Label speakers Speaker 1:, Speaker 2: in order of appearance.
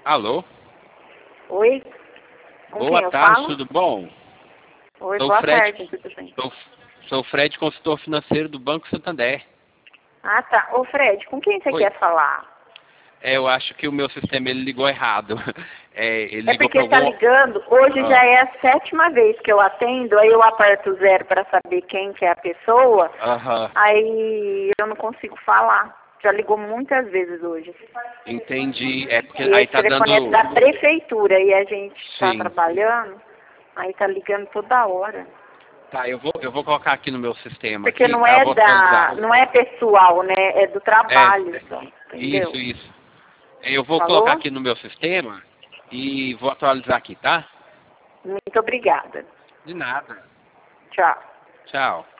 Speaker 1: Alô?
Speaker 2: Oi? Com quem
Speaker 1: Boa
Speaker 2: eu
Speaker 1: tarde,
Speaker 2: falo?
Speaker 1: tudo bom?
Speaker 2: Oi,
Speaker 1: Sou o
Speaker 2: boa
Speaker 1: Fred,
Speaker 2: tarde, tudo bem?
Speaker 1: sou o Fred, consultor financeiro do Banco Santander.
Speaker 2: Ah, tá. Ô, Fred, com quem você
Speaker 1: Oi.
Speaker 2: quer falar?
Speaker 1: Eu acho que o meu sistema ele ligou errado. Ele
Speaker 2: É
Speaker 1: ligou para
Speaker 2: porque tá
Speaker 1: algum...
Speaker 2: ligando, hoje
Speaker 1: Ah,
Speaker 2: já é a 7ª vez que eu atendo, aí eu aperto 0 para saber quem que é a pessoa,
Speaker 1: Aham,
Speaker 2: aí eu não consigo falar. Já ligou muitas vezes hoje.
Speaker 1: entendi. É porque
Speaker 2: E
Speaker 1: aí
Speaker 2: esse
Speaker 1: tá
Speaker 2: telefone é
Speaker 1: dando...
Speaker 2: da prefeitura e a gente está
Speaker 1: Sim.
Speaker 2: trabalhando, aí tá ligando toda hora.
Speaker 1: Tá, eu vou colocar aqui no meu sistema
Speaker 2: Porque
Speaker 1: aqui,
Speaker 2: não
Speaker 1: tá? Eu
Speaker 2: é
Speaker 1: vou atualizar.
Speaker 2: não é pessoal, né? É do trabalho, só,
Speaker 1: Isso,
Speaker 2: entendeu?
Speaker 1: isso. Eu vou colocar
Speaker 2: Falou?
Speaker 1: aqui no meu sistema e vou atualizar aqui, tá?
Speaker 2: Muito obrigada.
Speaker 1: De nada.
Speaker 2: Tchau.
Speaker 1: Tchau.